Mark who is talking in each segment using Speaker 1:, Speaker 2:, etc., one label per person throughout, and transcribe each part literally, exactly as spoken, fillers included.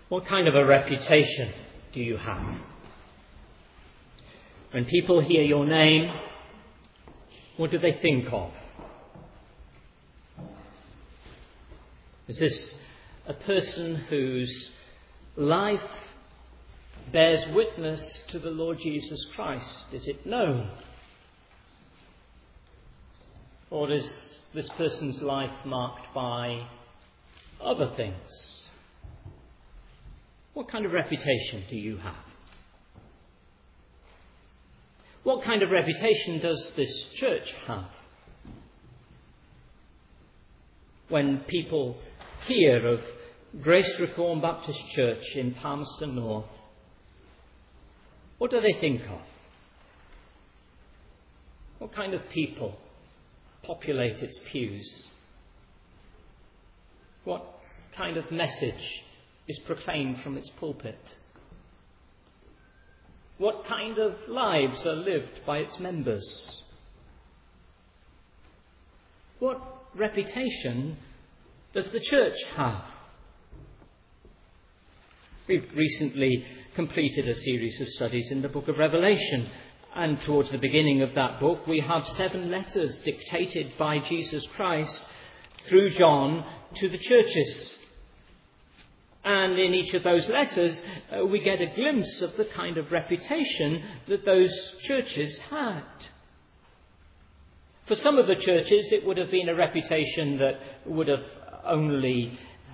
Speaker 1: What kind of a reputation do you have? When people hear your name, what do they think of? Is this a person whose life bears witness to the Lord Jesus Christ? Is it known? Or is this person's life marked by other things? What kind of reputation do you have? What kind of reputation does this church have? When people hear of Grace Reformed Baptist Church in Palmerston North, what do they think of? What kind of people populate its pews? What kind of message is proclaimed from its pulpit? What kind of lives are lived by its members? What reputation does the church have? We've recently completed a series of studies in the book of Revelation, and towards the beginning of that book we have seven letters dictated by Jesus Christ through John to the churches. And in each of those letters, uh, we get a glimpse of the kind of reputation that those churches had. For some of the churches, it would have been a reputation that would have only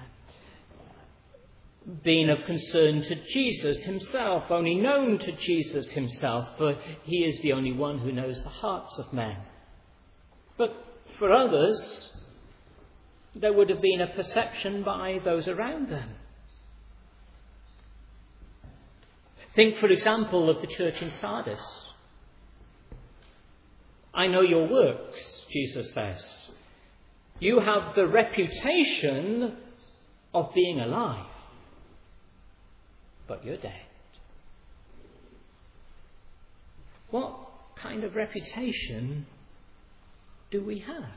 Speaker 1: been of concern to Jesus himself, only known to Jesus himself, for he is the only one who knows the hearts of men. But for others, there would have been a perception by those around them. Think, for example, of the church in Sardis. I know your works, Jesus says. You have the reputation of being alive, but you're dead. What kind of reputation do we have?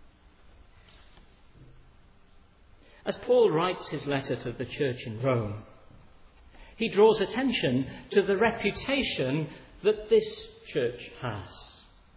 Speaker 1: As Paul writes his letter to the church in Rome, he draws attention to the reputation that this church has.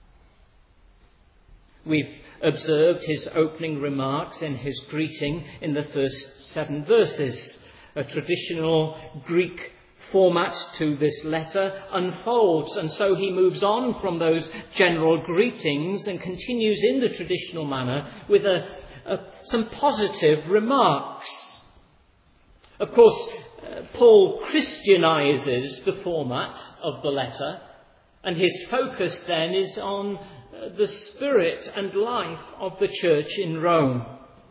Speaker 1: We've observed his opening remarks in his greeting in the first seven verses. A traditional Greek format to this letter unfolds, and so he moves on from those general greetings and continues in the traditional manner with a, a, some positive remarks. Of course, uh, Paul Christianizes the format of the letter, and his focus then is on uh, the spirit and life of the church in Rome.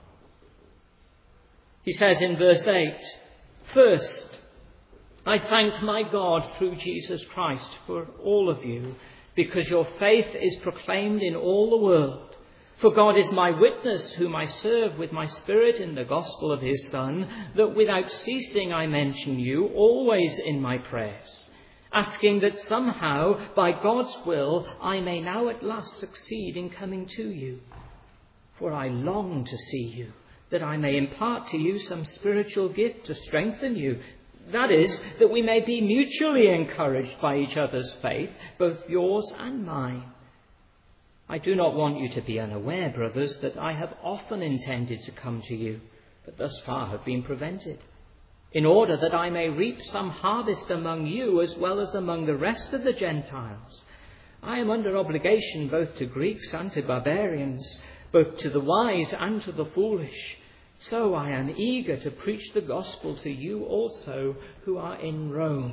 Speaker 1: He says in verse eight, "First, I thank my God through Jesus Christ for all of you, because your faith is proclaimed in all the world. For God is my witness, whom I serve with my spirit in the gospel of his Son, that without ceasing I mention you always in my prayers, asking that somehow, by God's will, I may now at last succeed in coming to you. For I long to see you, that I may impart to you some spiritual gift to strengthen you. That is, that we may be mutually encouraged by each other's faith, both yours and mine. I do not want you to be unaware, brothers, that I have often intended to come to you, but thus far have been prevented, in order that I may reap some harvest among you as well as among the rest of the Gentiles. I am under obligation both to Greeks and to barbarians, both to the wise and to the foolish. So I am eager to preach the gospel to you also who are in Rome."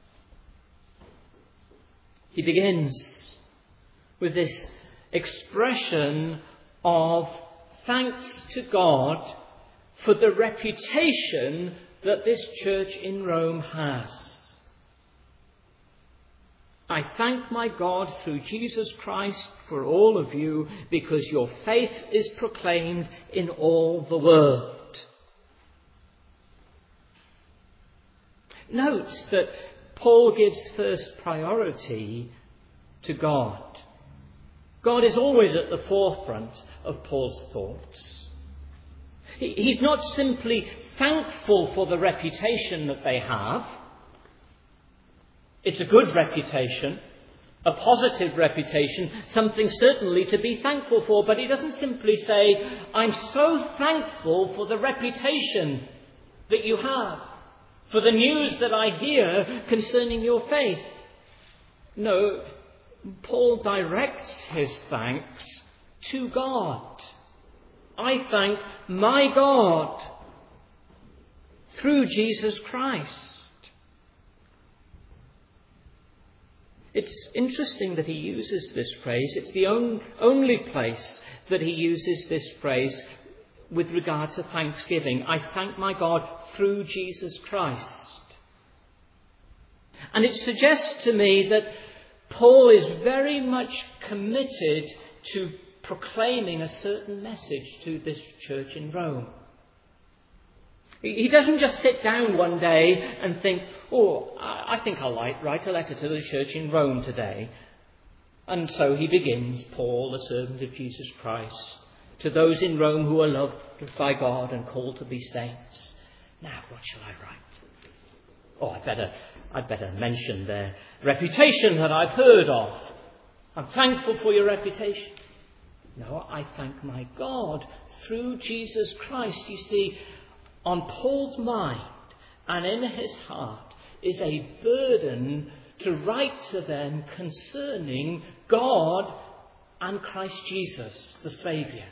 Speaker 1: He begins with this expression of thanks to God for the reputation that this church in Rome has. "I thank my God through Jesus Christ for all of you, because your faith is proclaimed in all the world." Note that Paul gives first priority to God. God is always at the forefront of Paul's thoughts. He, he's not simply thankful for the reputation that they have. It's a good reputation, a positive reputation, something certainly to be thankful for. But he doesn't simply say, I'm so thankful for the reputation that you have, for the news that I hear concerning your faith. No, Paul directs his thanks to God. I thank my God through Jesus Christ. It's interesting that he uses this phrase. It's the on, only place that he uses this phrase with regard to thanksgiving. I thank my God through Jesus Christ. And it suggests to me that Paul is very much committed to proclaiming a certain message to this church in Rome. He doesn't just sit down one day and think, oh, I think I'll write a letter to the church in Rome today. And so he begins, Paul, the servant of Jesus Christ, to those in Rome who are loved by God and called to be saints. Now, what shall I write? Oh, I'd better, I'd better mention their reputation that I've heard of. I'm thankful for your reputation. No, I thank my God through Jesus Christ. You see, on Paul's mind and in his heart is a burden to write to them concerning God and Christ Jesus, the Saviour.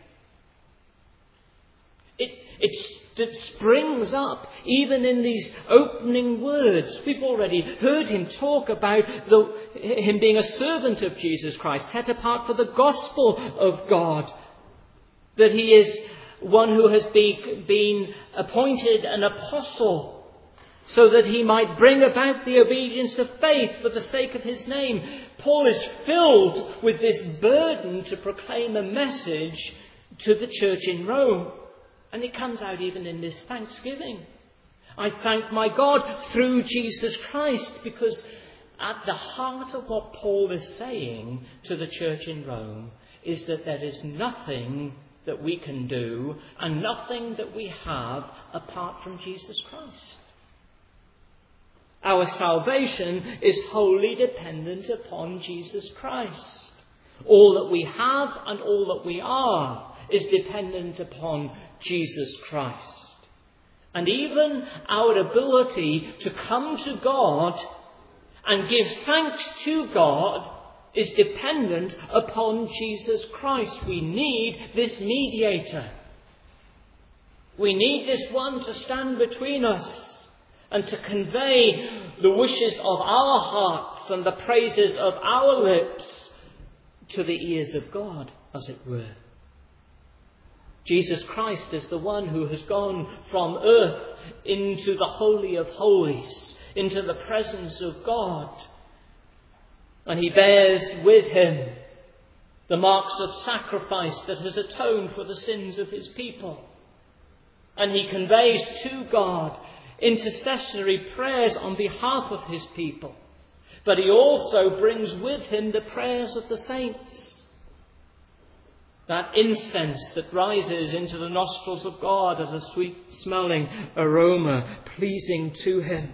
Speaker 1: It, it, it springs up even in these opening words. We've already heard him talk about the, him being a servant of Jesus Christ, set apart for the gospel of God, that he is one who has be, been appointed an apostle so that he might bring about the obedience of faith for the sake of his name. Paul is filled with this burden to proclaim a message to the church in Rome. And it comes out even in this thanksgiving. I thank my God through Jesus Christ, because at the heart of what Paul is saying to the church in Rome is that there is nothing that we can do and nothing that we have apart from Jesus Christ. Our salvation is wholly dependent upon Jesus Christ. All that we have and all that we are is dependent upon Jesus Christ. And even our ability to come to God and give thanks to God is dependent upon Jesus Christ. We need this mediator. We need this one to stand between us and to convey the wishes of our hearts and the praises of our lips to the ears of God, as it were. Jesus Christ is the one who has gone from earth into the Holy of Holies, into the presence of God. And he bears with him the marks of sacrifice that has atoned for the sins of his people. And he conveys to God intercessory prayers on behalf of his people. But he also brings with him the prayers of the saints. That incense that rises into the nostrils of God as a sweet-smelling aroma pleasing to him.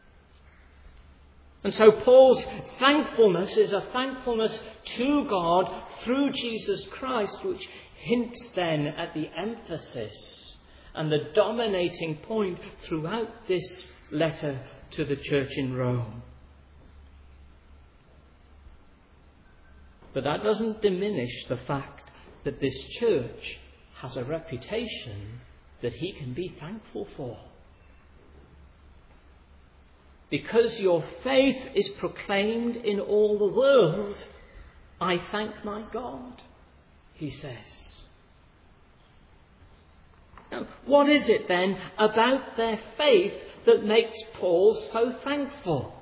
Speaker 1: And so Paul's thankfulness is a thankfulness to God through Jesus Christ, which hints then at the emphasis and the dominating point throughout this letter to the church in Rome. But that doesn't diminish the fact that this church has a reputation that he can be thankful for. Because your faith is proclaimed in all the world, I thank my God, he says. Now, what is it then about their faith that makes Paul so thankful?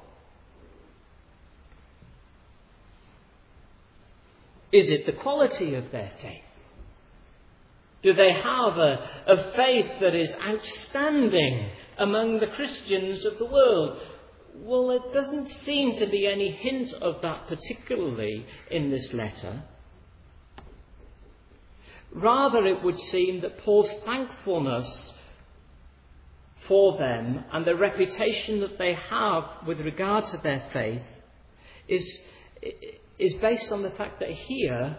Speaker 1: Is it the quality of their faith? Do they have a, a faith that is outstanding among the Christians of the world? Well, it doesn't seem to be any hint of that particularly in this letter. Rather, it would seem that Paul's thankfulness for them and the reputation that they have with regard to their faith is, is based on the fact that here,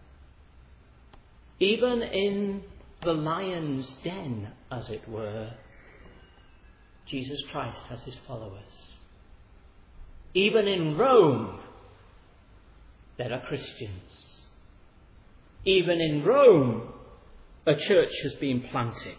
Speaker 1: even in the lion's den, as it were, Jesus Christ has his followers. Even in Rome, there are Christians. Even in Rome, a church has been planted.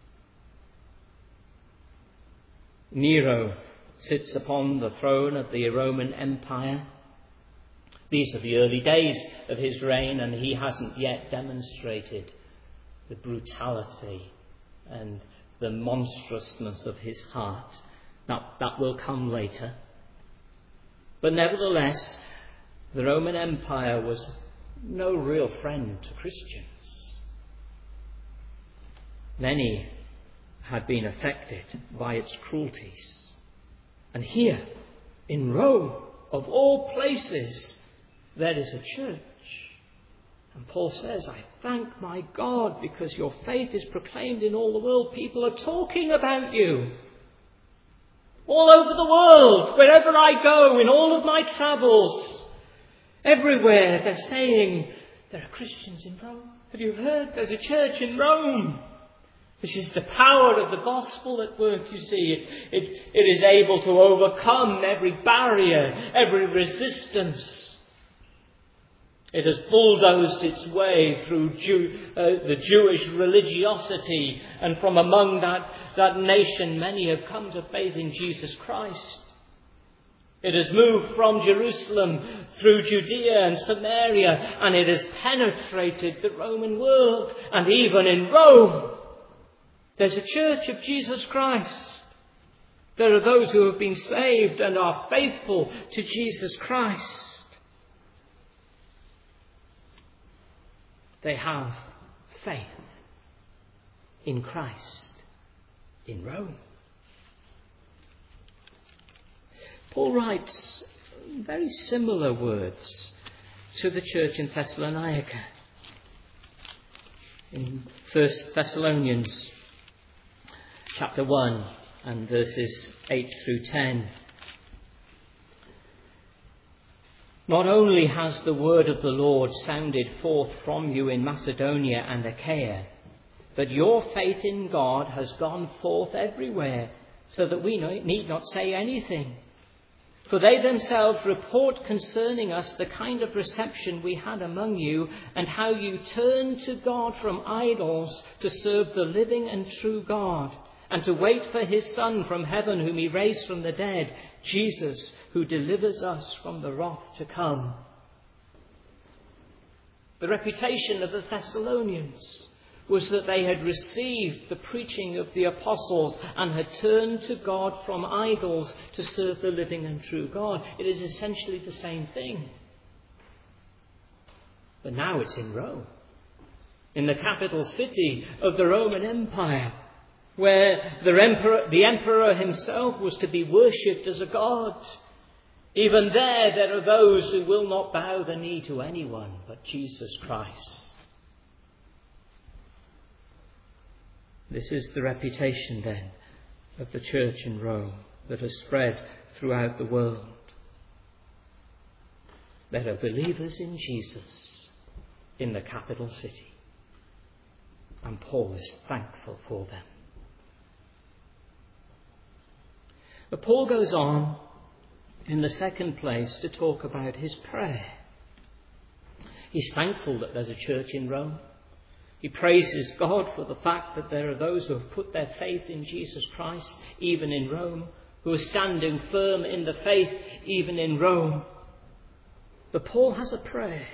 Speaker 1: Nero sits upon the throne of the Roman Empire. These are the early days of his reign, and he hasn't yet demonstrated the brutality and the monstrousness of his heart. Now, that will come later. But nevertheless, the Roman Empire was no real friend to Christians. Many had been affected by its cruelties. And here, in Rome, of all places, there is a church. And Paul says, I thank my God because your faith is proclaimed in all the world. People are talking about you. All over the world, wherever I go, in all of my travels, everywhere they're saying, there are Christians in Rome. Have you heard? There's a church in Rome. This is the power of the gospel at work, you see. It, it, it is able to overcome every barrier, every resistance. It has bulldozed its way through Jew, uh, the Jewish religiosity, and from among that, that nation many have come to faith in Jesus Christ. It has moved from Jerusalem through Judea and Samaria, and it has penetrated the Roman world. And even in Rome, there's a church of Jesus Christ. There are those who have been saved and are faithful to Jesus Christ. They have faith in Christ in Rome. Paul writes very similar words to the church in Thessalonica. In First Thessalonians chapter one and verses eight through ten. Not only has the word of the Lord sounded forth from you in Macedonia and Achaia, but your faith in God has gone forth everywhere, so that we need not say anything. For they themselves report concerning us the kind of reception we had among you, and how you turned to God from idols to serve the living and true God, and to wait for his Son from heaven, whom he raised from the dead, Jesus, who delivers us from the wrath to come. The reputation of the Thessalonians was that they had received the preaching of the apostles and had turned to God from idols to serve the living and true God. It is essentially the same thing. But now it's in Rome, in the capital city of the Roman Empire, where the emperor, the emperor himself was to be worshipped as a god. Even there, there are those who will not bow the knee to anyone but Jesus Christ. This is the reputation, then, of the church in Rome that has spread throughout the world. There are believers in Jesus in the capital city, and Paul is thankful for them. But Paul goes on, in the second place, to talk about his prayer. He's thankful that there's a church in Rome. He praises God for the fact that there are those who have put their faith in Jesus Christ, even in Rome, who are standing firm in the faith, even in Rome. But Paul has a prayer.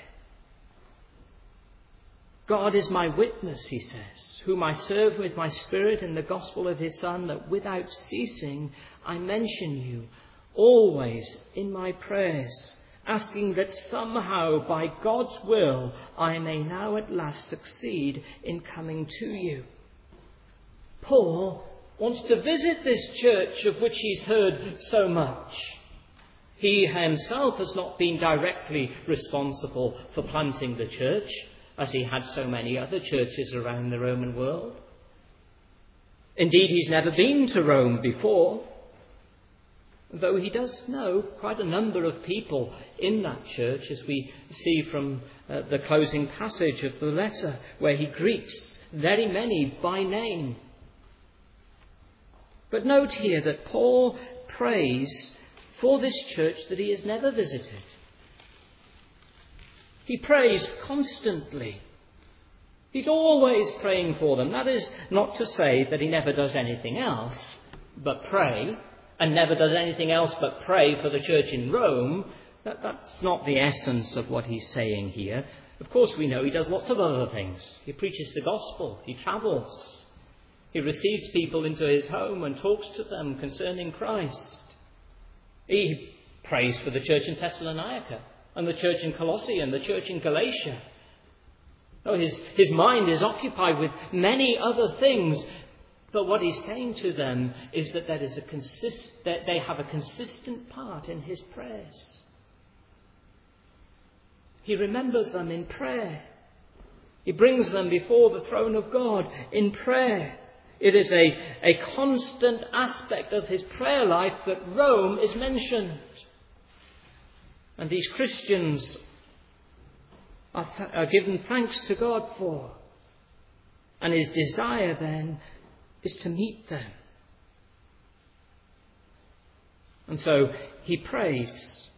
Speaker 1: God is my witness, he says, whom I serve with my spirit in the gospel of his Son, that without ceasing I mention you always in my prayers, asking that somehow by God's will I may now at last succeed in coming to you. Paul wants to visit this church of which he's heard so much. He himself has not been directly responsible for planting the church. as he had so many other churches around the Roman world. Indeed, he's never been to Rome before, though he does know quite a number of people in that church, as we see from uh, the closing passage of the letter, where he greets very many by name. But note here that Paul prays for this church that he has never visited. He prays constantly. He's always praying for them. That is not to say that he never does anything else but pray, and never does anything else but pray for the church in Rome. That, that's not the essence of what he's saying here. Of course, we know he does lots of other things. He preaches the gospel. He travels. He receives people into his home and talks to them concerning Christ. He prays for the church in Thessalonica and the church in Colossae and the church in Galatia. Oh, his, his mind is occupied with many other things. But what he's saying to them is that, that, is a consist, that they have a consistent part in his prayers. He remembers them in prayer. He brings them before the throne of God in prayer. It is a, a constant aspect of his prayer life that Rome is mentioned. And these Christians are, th- are given thanks to God for. And his desire then is to meet them. And so he prays,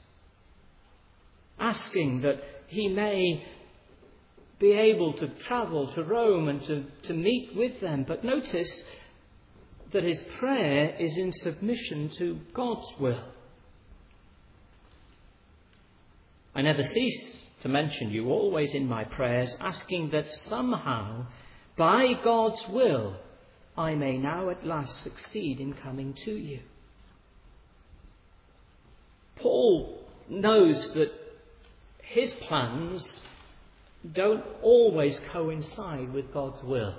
Speaker 1: asking that he may be able to travel to Rome and to, to meet with them. But notice that his prayer is in submission to God's will. I never cease to mention you always in my prayers, asking that somehow, by God's will, I may now at last succeed in coming to you. Paul knows that his plans don't always coincide with God's will.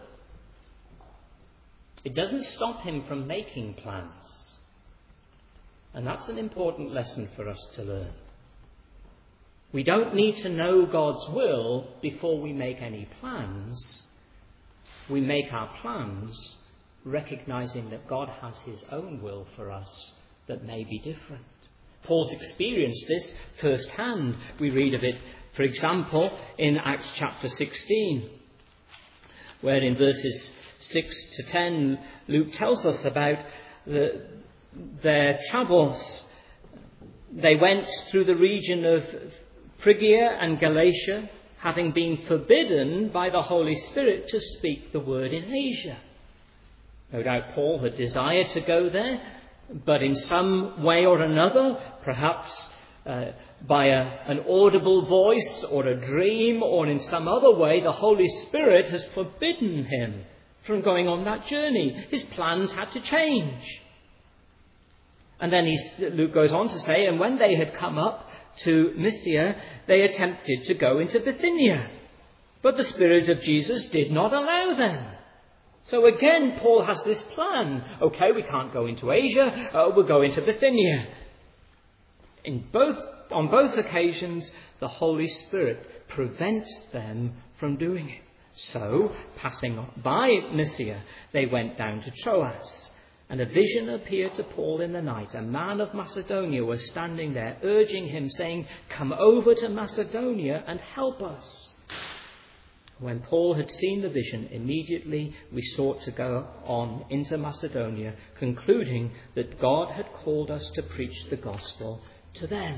Speaker 1: It doesn't stop him from making plans. And that's an important lesson for us to learn. We don't need to know God's will before we make any plans. We make our plans recognizing that God has his own will for us that may be different. Paul's experienced this firsthand. We read of it, for example, in Acts chapter sixteen, where in verses six to ten, Luke tells us about the, their travels. They went through the region of Phrygia and Galatia, having been forbidden by the Holy Spirit to speak the word in Asia. No doubt Paul had desired to go there, but in some way or another, perhaps uh, by a, an audible voice or a dream or in some other way, the Holy Spirit has forbidden him from going on that journey. His plans had to change. And then he, Luke goes on to say, and when they had come up to Mysia, they attempted to go into Bithynia, but the Spirit of Jesus did not allow them. So again, Paul has this plan. Okay, we can't go into Asia, uh, we'll go into Bithynia. In both, on both occasions, the Holy Spirit prevents them from doing it. So, passing by Mysia, they went down to Troas. And a vision appeared to Paul in the night. A man of Macedonia was standing there, urging him, saying, "Come over to Macedonia and help us." When Paul had seen the vision, immediately we sought to go on into Macedonia, concluding that God had called us to preach the gospel to them.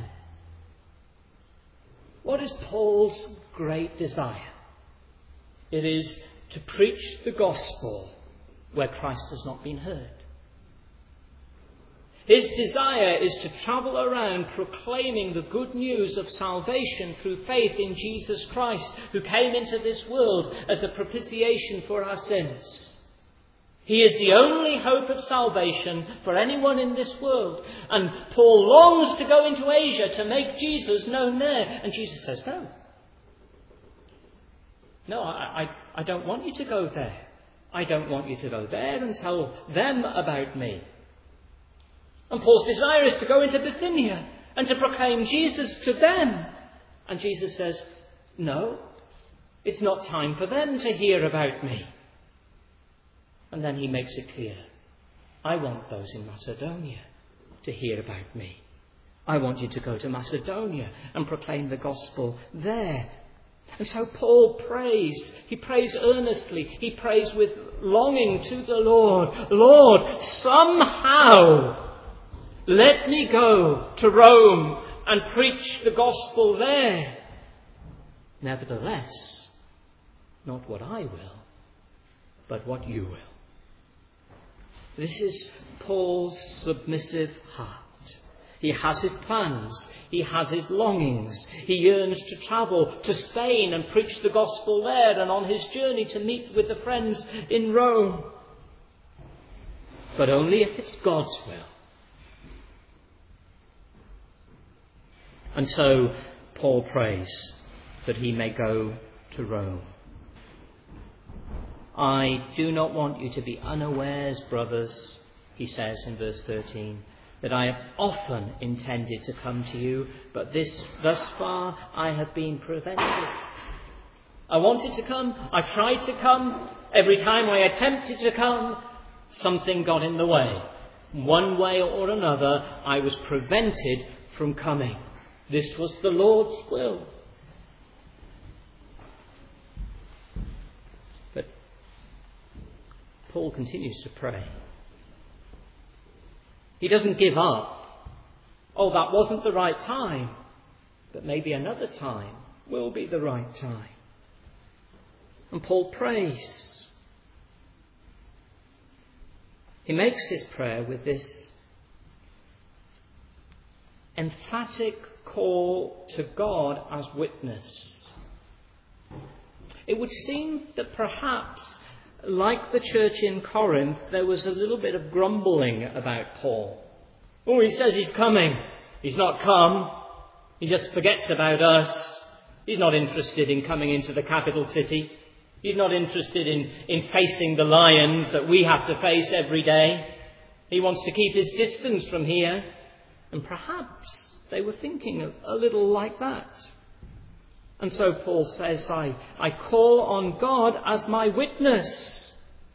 Speaker 1: What is Paul's great desire? It is to preach the gospel where Christ has not been heard. His desire is to travel around proclaiming the good news of salvation through faith in Jesus Christ, who came into this world as a propitiation for our sins. He is the only hope of salvation for anyone in this world. And Paul longs to go into Asia to make Jesus known there. And Jesus says, no. No, I, I, I don't want you to go there. I don't want you to go there and tell them about me. And Paul's desire is to go into Bithynia and to proclaim Jesus to them. And Jesus says, no, It's not time for them to hear about me. And then he makes it clear, I want those in Macedonia to hear about me. I want you to go to Macedonia and proclaim the gospel there. And so Paul prays. He prays earnestly. He prays with longing to the Lord. Lord, somehow let me go to Rome and preach the gospel there. Nevertheless, not what I will, but what you will. This is Paul's submissive heart. He has his plans. He has his longings. He yearns to travel to Spain and preach the gospel there, and on his journey to meet with the friends in Rome. But only if it's God's will. And so Paul prays that he may go to Rome. I do not want you to be unawares, brothers, he says in verse thirteen, that I have often intended to come to you, but this thus far I have been prevented. I wanted to come, I tried to come, every time I attempted to come, something got in the way. One way or another, I was prevented from coming. This was the Lord's will. But Paul continues to pray. He doesn't give up. Oh, that wasn't the right time. But maybe another time will be the right time. And Paul prays. He makes his prayer with this emphatic call to God as witness. It would seem that perhaps, like the church in Corinth, there was a little bit of grumbling about Paul. Oh, he says he's coming. He's not come. He just forgets about us. He's not interested in coming into the capital city. He's not interested in, in facing the lions that we have to face every day. He wants to keep his distance from here. And perhaps they were thinking a, a little like that. And so Paul says, I, I call on God as my witness.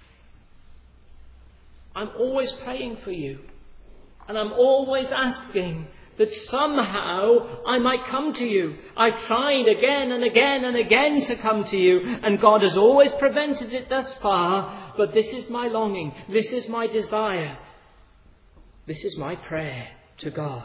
Speaker 1: I'm always praying for you. And I'm always asking that somehow I might come to you. I've tried again and again and again to come to you, and God has always prevented it thus far. But this is my longing. This is my desire. This is my prayer to God.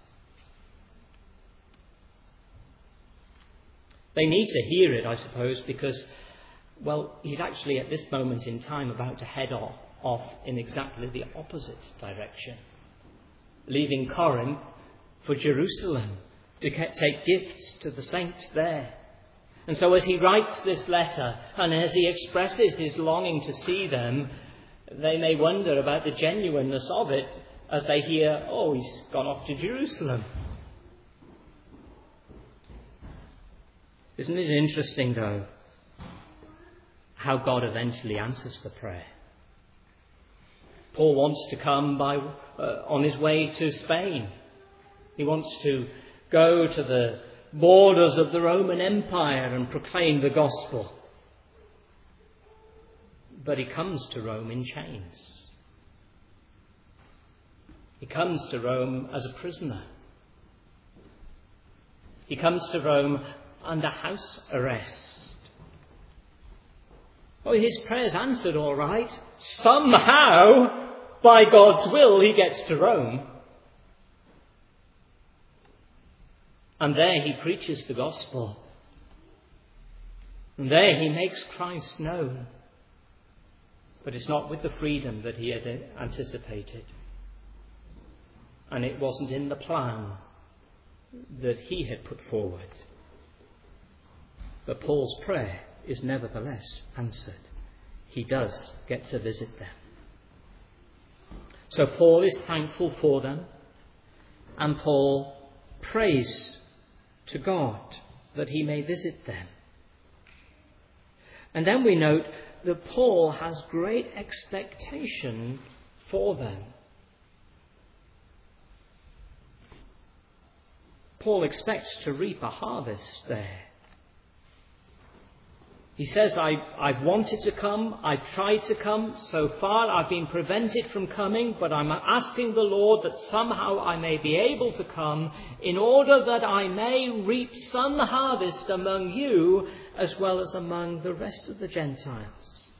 Speaker 1: They need to hear it, I suppose, because, well, he's actually at this moment in time about to head off, off in exactly the opposite direction, leaving Corinth for Jerusalem to take gifts to the saints there. And so as he writes this letter and as he expresses his longing to see them, they may wonder about the genuineness of it as they hear, oh, he's gone off to Jerusalem. Isn't it interesting, though, how God eventually answers the prayer? Paul wants to come by uh, on his way to Spain. He wants to go to the borders of the Roman Empire and proclaim the gospel. But he comes to Rome in chains. He comes to Rome as a prisoner. He comes to Rome under house arrest. Oh, his prayer's answered all right. Somehow, by God's will, he gets to Rome. And there he preaches the gospel. And there he makes Christ known. But it's not with the freedom that he had anticipated. And it wasn't in the plan that he had put forward. But Paul's prayer is nevertheless answered. He does get to visit them. So Paul is thankful for them, and Paul prays to God that he may visit them. And then we note that Paul has great expectation for them. Paul expects to reap a harvest there. He says, I, I've wanted to come, I've tried to come. So far I've been prevented from coming, but I'm asking the Lord that somehow I may be able to come in order that I may reap some harvest among you as well as among the rest of the Gentiles.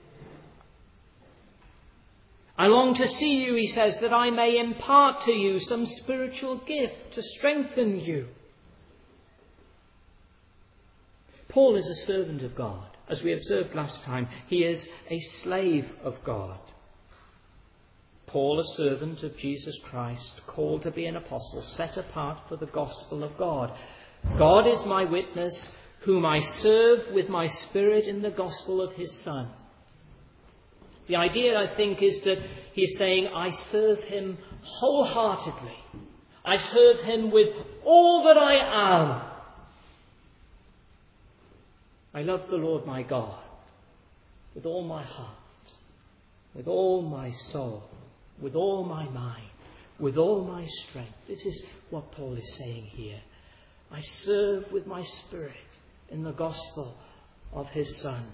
Speaker 1: I long to see you, he says, that I may impart to you some spiritual gift to strengthen you. Paul is a servant of God. As we observed last time, he is a slave of God. Paul, a servant of Jesus Christ, called to be an apostle, set apart for the gospel of God. God is my witness, whom I serve with my spirit in the gospel of his Son. The idea, I think, is that he's saying, I serve him wholeheartedly. I serve him with all that I am. I love the Lord my God with all my heart, with all my soul, with all my mind, with all my strength. This is what Paul is saying here. I serve with my spirit in the gospel of his Son.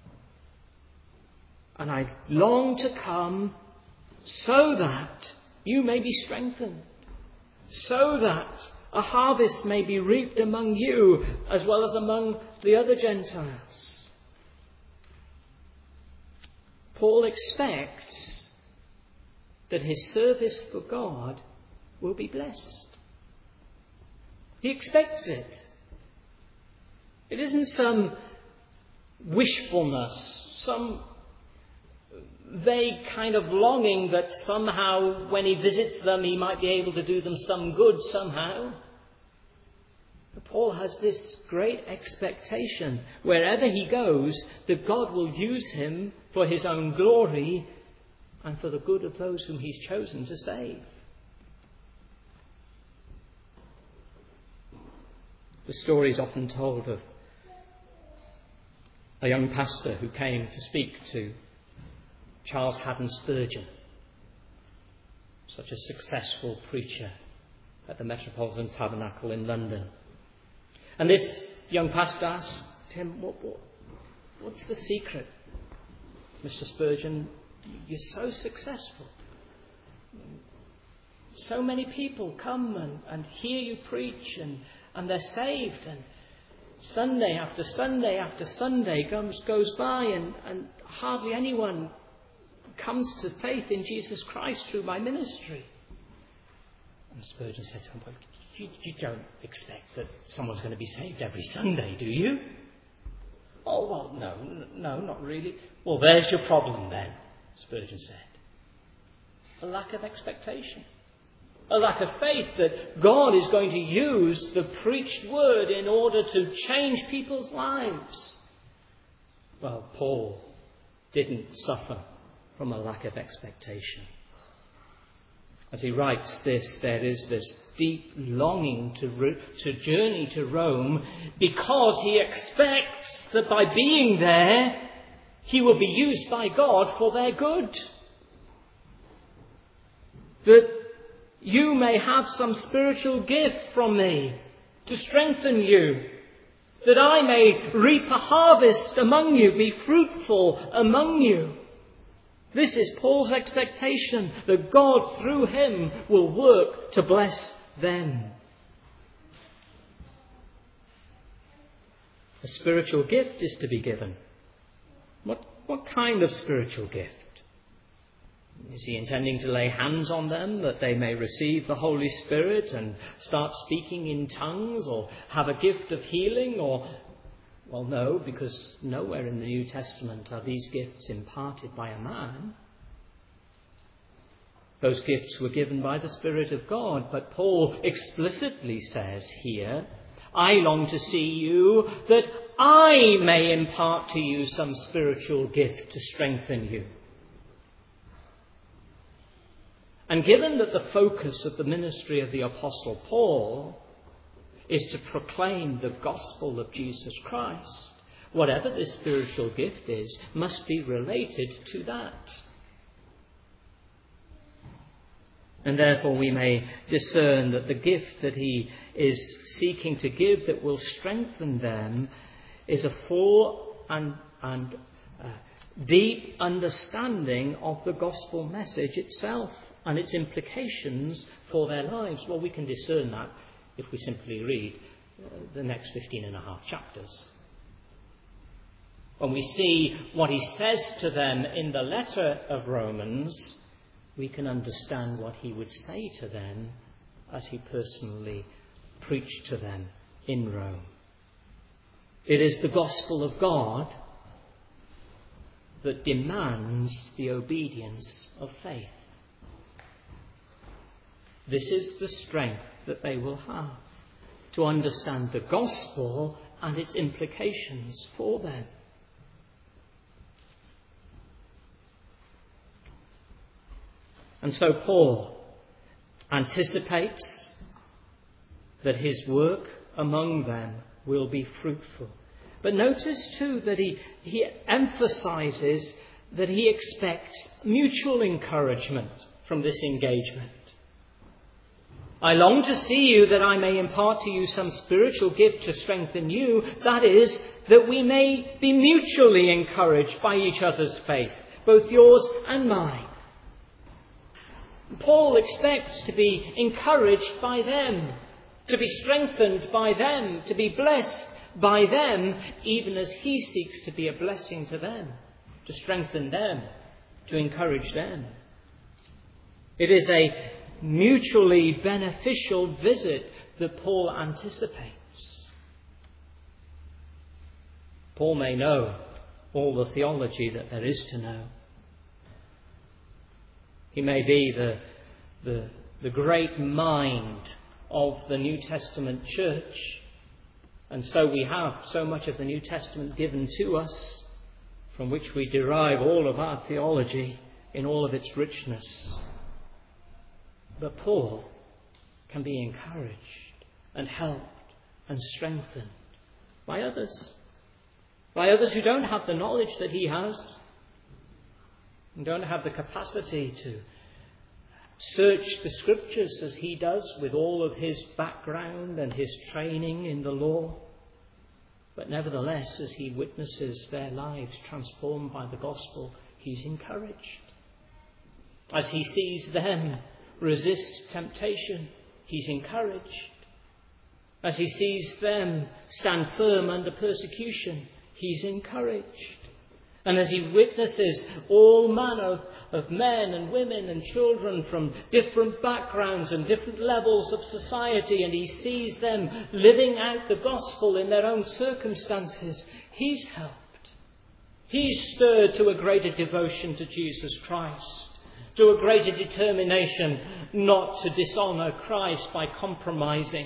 Speaker 1: And I long to come so that you may be strengthened, so that a harvest may be reaped among you as well as among the other Gentiles. Paul expects that his service for God will be blessed. He expects it. It isn't some wishfulness, some vague kind of longing that somehow when he visits them he might be able to do them some good somehow. But Paul has this great expectation wherever he goes that God will use him for his own glory and for the good of those whom he's chosen to save. The story is often told of a young pastor who came to speak to Charles Haddon Spurgeon, such a successful preacher at the Metropolitan Tabernacle in London. And this young pastor asked him, what, what, what's the secret, Mister Spurgeon? You're so successful. So many people come and, and hear you preach and, and they're saved. And Sunday after Sunday after Sunday comes, goes by and, and hardly anyone comes to faith in Jesus Christ through my ministry. And Spurgeon said to him, well, you, you don't expect that someone's going to be saved every Sunday, do you? Oh, well, no, no, not really. Well, there's your problem then, Spurgeon said. A lack of expectation. A lack of faith that God is going to use the preached word in order to change people's lives. Well, Paul didn't suffer from a lack of expectation. As he writes this, there is this deep longing to, re- to journey to Rome because he expects that by being there, he will be used by God for their good. That you may have some spiritual gift from me to strengthen you. That I may reap a harvest among you, be fruitful among you. This is Paul's expectation, that God through him will work to bless them. A spiritual gift is to be given. What, what kind of spiritual gift? Is he intending to lay hands on them that they may receive the Holy Spirit and start speaking in tongues or have a gift of healing? Or, well, no, because nowhere in the New Testament are these gifts imparted by a man. Those gifts were given by the Spirit of God, but Paul explicitly says here, I long to see you that I may impart to you some spiritual gift to strengthen you. And given that the focus of the ministry of the Apostle Paul is to proclaim the gospel of Jesus Christ, whatever this spiritual gift is must be related to that. And therefore we may discern that the gift that he is seeking to give that will strengthen them is a full and, and uh, deep understanding of the gospel message itself and its implications for their lives. Well, we can discern that if we simply read uh, the next fifteen and a half chapters. When we see what he says to them in the letter of Romans, we can understand what he would say to them as he personally preached to them in Rome. It is the gospel of God that demands the obedience of faith. This is the strength that they will have to understand the gospel and its implications for them. And so Paul anticipates that his work among them will be fruitful. But notice too that he, he emphasizes that he expects mutual encouragement from this engagement. I long to see you that I may impart to you some spiritual gift to strengthen you. That is, that we may be mutually encouraged by each other's faith, both yours and mine. Paul expects to be encouraged by them, to be strengthened by them, to be blessed by them, even as he seeks to be a blessing to them, to strengthen them, to encourage them. It is a mutually beneficial visit that Paul anticipates. Paul may know all the theology that there is to know. He may be the, the, the great mind of the New Testament church. And so we have so much of the New Testament given to us, from which we derive all of our theology in all of its richness. But Paul can be encouraged and helped and strengthened by others. By others who don't have the knowledge that he has, and don't have the capacity to search the scriptures as he does with all of his background and his training in the law. But nevertheless, as he witnesses their lives transformed by the gospel, he's encouraged. As he sees them resist temptation, he's encouraged. As he sees them stand firm under persecution, he's encouraged. And as he witnesses all manner of men and women and children from different backgrounds and different levels of society, and he sees them living out the gospel in their own circumstances, he's helped. He's stirred to a greater devotion to Jesus Christ, to a greater determination not to dishonour Christ by compromising.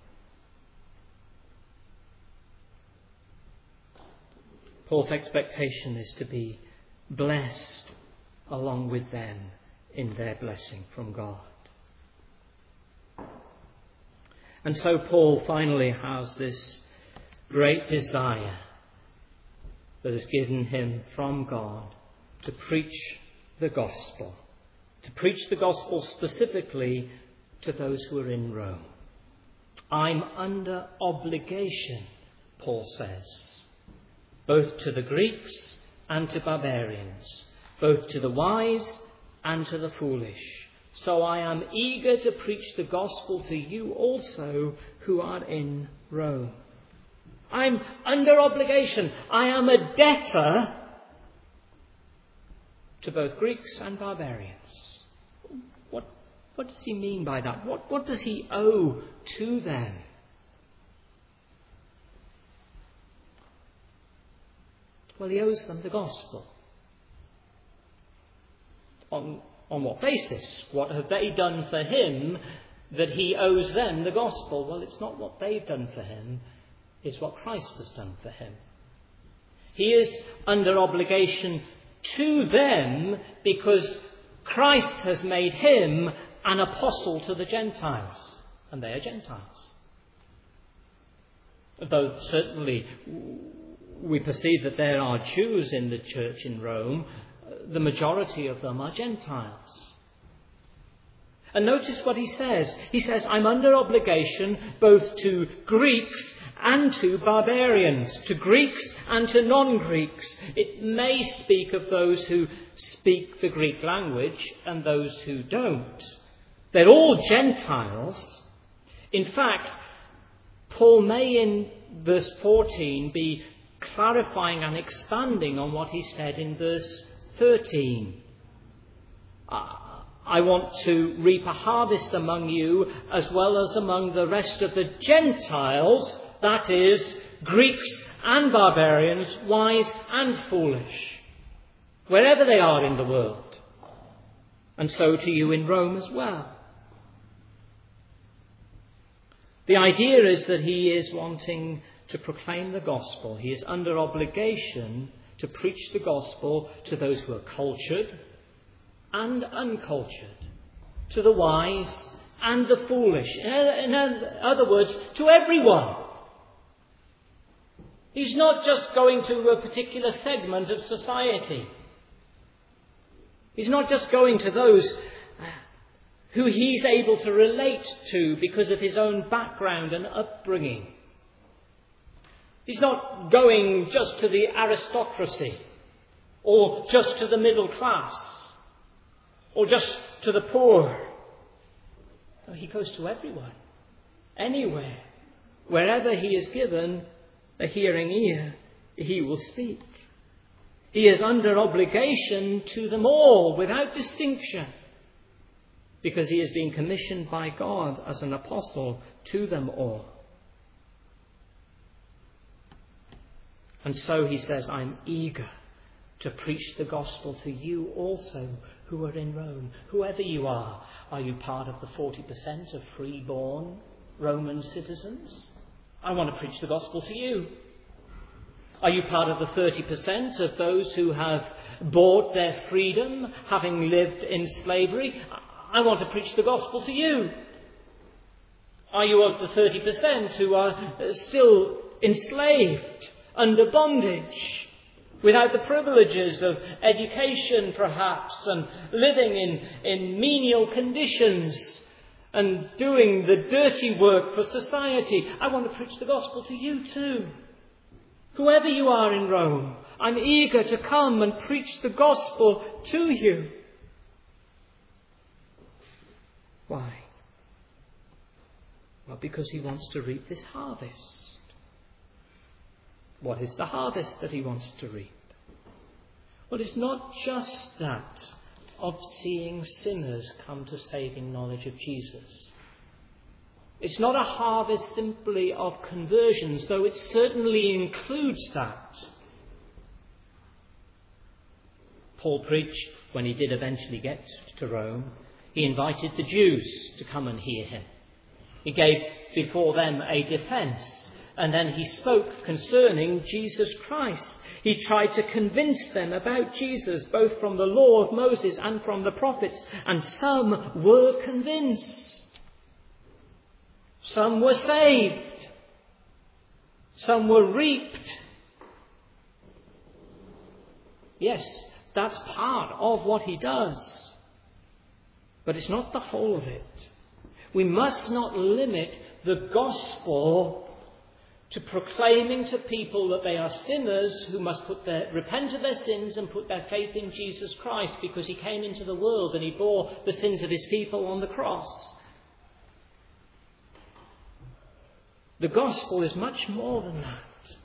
Speaker 1: Paul's expectation is to be blessed along with them in their blessing from God. And so Paul finally has this great desire that is given him from God to preach the gospel, to preach the gospel specifically to those who are in Rome. I'm under obligation, Paul says, both to the Greeks and to barbarians, both to the wise and to the foolish. So I am eager to preach the gospel to you also who are in Rome. I'm under obligation. I am a debtor to both Greeks and barbarians. What, what does he mean by that? What, what does he owe to them? Well, he owes them the gospel. On, on what basis? What have they done for him that he owes them the gospel? Well, it's not what they've done for him. It's what Christ has done for him. He is under obligation to them because Christ has made him an apostle to the Gentiles. And they are Gentiles. Though certainly we perceive that there are Jews in the church in Rome, the majority of them are Gentiles. And notice what he says. He says, I'm under obligation both to Greeks and to barbarians, to Greeks and to non-Greeks. It may speak of those who speak the Greek language and those who don't. They're all Gentiles. In fact, Paul may in verse fourteen be clarifying and expanding on what he said in verse thirteen. I want to reap a harvest among you as well as among the rest of the Gentiles, that is, Greeks and barbarians, wise and foolish, wherever they are in the world, and so to you in Rome as well. The idea is that he is wanting to proclaim the gospel. He is under obligation to preach the gospel to those who are cultured and uncultured, to the wise and the foolish. In other words, to everyone. He's not just going to a particular segment of society. He's not just going to those who he's able to relate to because of his own background and upbringing. He's not going just to the aristocracy or just to the middle class or just to the poor. No, he goes to everyone, anywhere, wherever he is given a hearing ear, he will speak. He is under obligation to them all without distinction, because he is being commissioned by God as an apostle to them all. And so he says, I'm eager to preach the gospel to you also who are in Rome. Whoever you are, are you part of the forty percent of free-born Roman citizens? I want to preach the gospel to you. Are you part of the thirty percent of those who have bought their freedom, having lived in slavery? I want to preach the gospel to you. Are you of the thirty percent who are still enslaved, under bondage, without the privileges of education perhaps, and living in, in menial conditions and doing the dirty work for society? I want to preach the gospel to you too. Whoever you are in Rome, I'm eager to come and preach the gospel to you. Why? Well, because he wants to reap this harvest. What is the harvest that he wants to reap? Well, it's not just that of seeing sinners come to saving knowledge of Jesus. It's not a harvest simply of conversions, though it certainly includes that. Paul preached, when he did eventually get to Rome, he invited the Jews to come and hear him. He gave before them a defence, and then he spoke concerning Jesus Christ. He tried to convince them about Jesus, both from the law of Moses and from the prophets, and some were convinced. Some were saved. Some were reaped. Yes, that's part of what he does. But it's not the whole of it. We must not limit the gospel to proclaiming to people that they are sinners who must put their, repent of their sins and put their faith in Jesus Christ because he came into the world and he bore the sins of his people on the cross. The gospel is much more than that.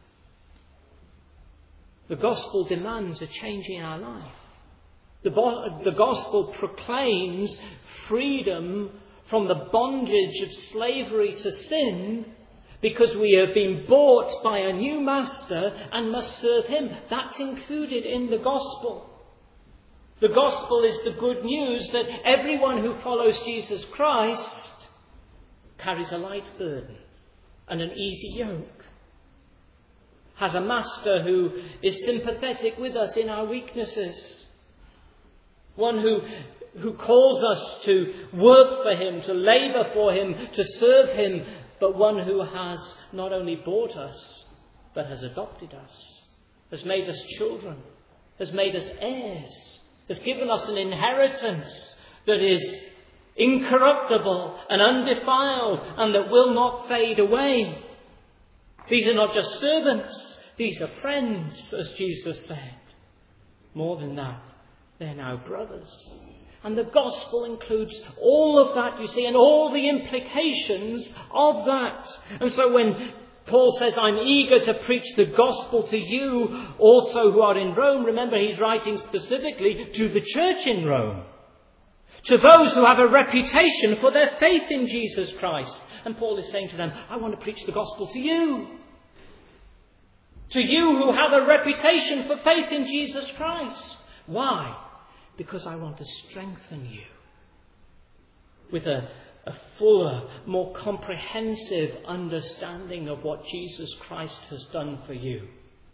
Speaker 1: The gospel demands a change in our life. The, bo- the gospel proclaims freedom from the bondage of slavery to sin, because we have been bought by a new master and must serve him. That's included in the gospel. The gospel is the good news that everyone who follows Jesus Christ carries a light burden and an easy yoke, has a master who is sympathetic with us in our weaknesses, one who, who calls us to work for him, to labour for him, to serve him, but one who has not only bought us, but has adopted us, has made us children, has made us heirs, has given us an inheritance that is incorruptible and undefiled, and that will not fade away. These are not just servants, these are friends, as Jesus said. More than that, they're now brothers. And the gospel includes all of that, you see, and all the implications of that. And so when Paul says, I'm eager to preach the gospel to you also who are in Rome, remember he's writing specifically to the church in Rome, to those who have a reputation for their faith in Jesus Christ. And Paul is saying to them, I want to preach the gospel to you. To you who have a reputation for faith in Jesus Christ. Why? Because I want to strengthen you with a, a fuller, more comprehensive understanding of what Jesus Christ has done for you.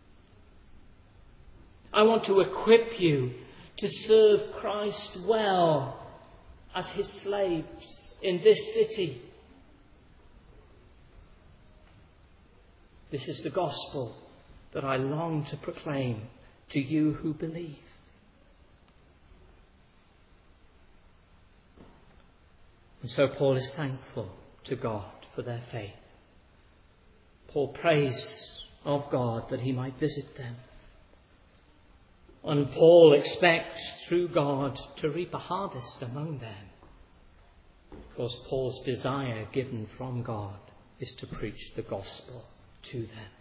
Speaker 1: I want to equip you to serve Christ well as his slaves in this city. This is the gospel that I long to proclaim to you who believe. And so Paul is thankful to God for their faith. Paul prays of God that he might visit them. And Paul expects through God to reap a harvest among them. Because Paul's desire given from God is to preach the gospel to them.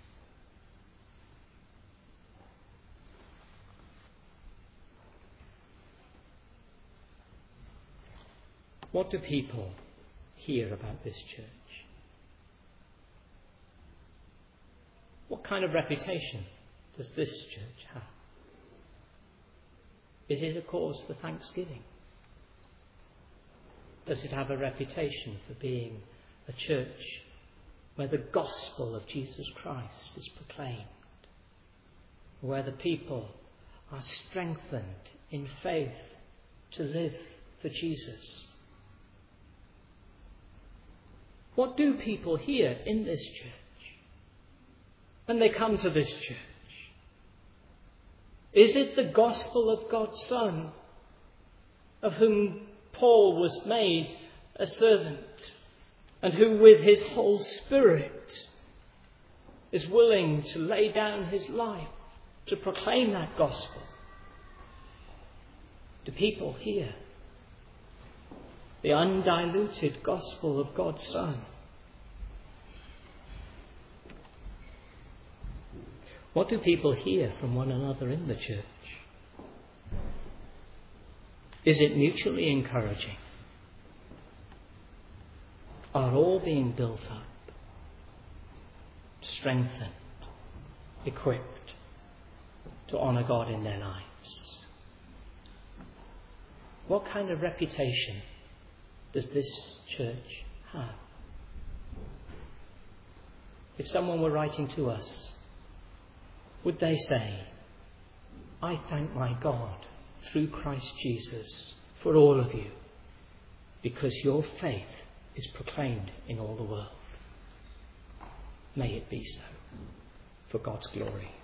Speaker 1: What do people hear about this church? What kind of reputation does this church have? Is it a cause for thanksgiving? Does it have a reputation for being a church where the gospel of Jesus Christ is proclaimed? Where the people are strengthened in faith to live for Jesus? What do people hear in this church when they come to this church? Is it the gospel of God's Son, of whom Paul was made a servant, and who with his whole spirit is willing to lay down his life to proclaim that gospel? Do people hear the undiluted gospel of God's Son? What do people hear from one another in the church? Is it mutually encouraging? Are all being built up, strengthened, equipped to honour God in their lives? What kind of reputation does this church have? If someone were writing to us, would they say, I thank my God through Christ Jesus for all of you, because your faith is proclaimed in all the world? May it be so, for God's glory.